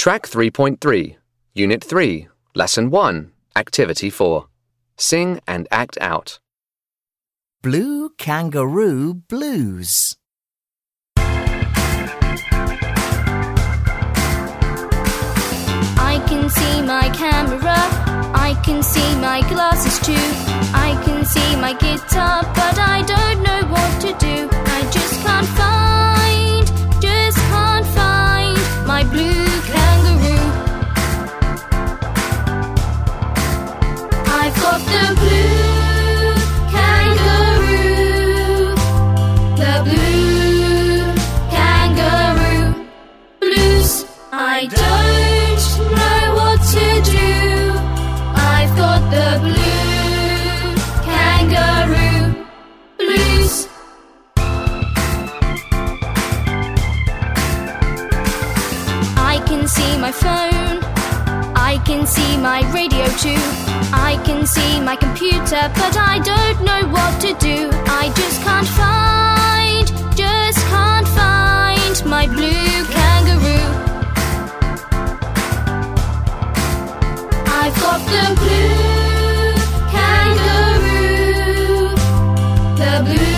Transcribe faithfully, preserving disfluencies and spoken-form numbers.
Track three point three, Unit three, Lesson one, Activity four. Sing and act out. Blue Kangaroo Blues. I can see my camera, I can see my glasses too. I can see my guitar, but I don't know what to do. I just can't find, just can't find my blue kangaroo. I've got the blue kangaroo, the blue kangaroo blues. I don't know what to do. I've got the blue kangaroo blues. I can see my phone, I can see my radio too. I can see my computer, but I don't know what to do. I just can't find, just can't find my blue kangaroo. I've got the blue kangaroo, the blue